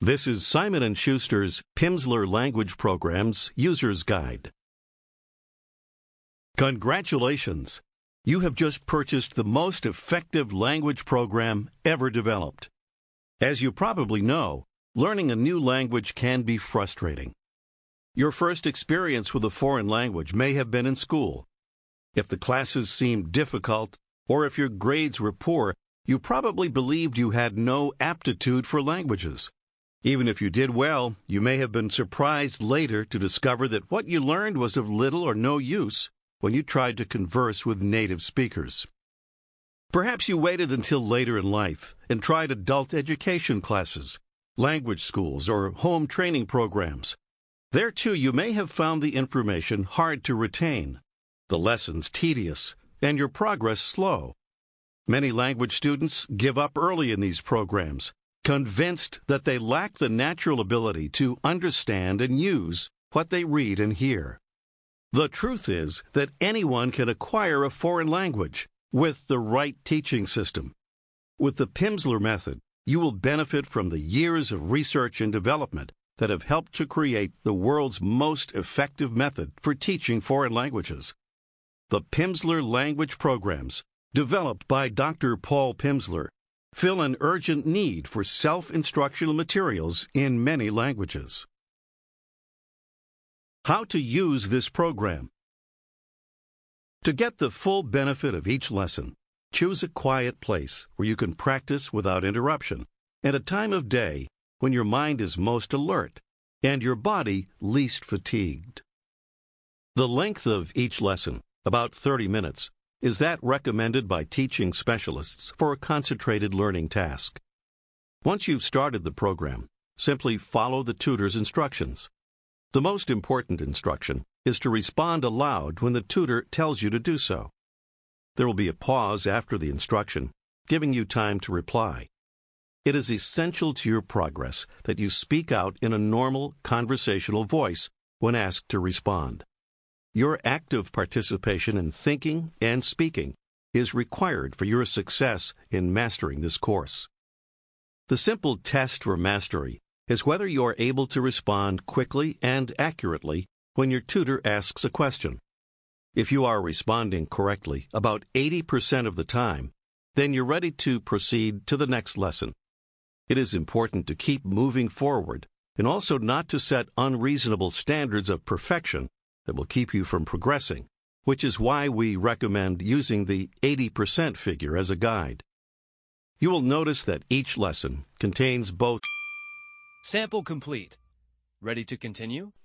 This is Simon & Schuster's Pimsleur Language Program's User's Guide. Congratulations! You have just purchased the most effective language program ever developed. As you probably know, learning a new language can be frustrating. Your first experience with a foreign language may have been in school. If the classes seemed difficult, or if your grades were poor, you probably believed you had no aptitude for languages. Even if you did well, you may have been surprised later to discover that what you learned was of little or no use when you tried to converse with native speakers. Perhaps you waited until later in life and tried adult education classes, language schools, or home training programs. There, too, you may have found the information hard to retain, the lessons tedious, and your progress slow. Many language students give up early in these programs, convinced that they lack the natural ability to understand and use what they read and hear. The truth is that anyone can acquire a foreign language with the right teaching system. With the Pimsleur method, you will benefit from the years of research and development that have helped to create the world's most effective method for teaching foreign languages. The Pimsleur language programs, developed by Dr. Paul Pimsleur, fill an urgent need for self-instructional materials in many languages. How to use this program. To get the full benefit of each lesson, choose a quiet place where you can practice without interruption, at a time of day when your mind is most alert and your body least fatigued. The length of each lesson, about 30 minutes, is that recommended by teaching specialists for a concentrated learning task. Once you've started the program, simply follow the tutor's instructions. The most important instruction is to respond aloud when the tutor tells you to do so. There will be a pause after the instruction, giving you time to reply. It is essential to your progress that you speak out in a normal conversational voice when asked to respond. Your active participation in thinking and speaking is required for your success in mastering this course. The simple test for mastery is whether you are able to respond quickly and accurately when your tutor asks a question. If you are responding correctly about 80% of the time, then you're ready to proceed to the next lesson. It is important to keep moving forward and also not to set unreasonable standards of perfection that will keep you from progressing, which is why we recommend using the 80% figure as a guide. You will notice that each lesson contains both. Sample complete. Ready to continue?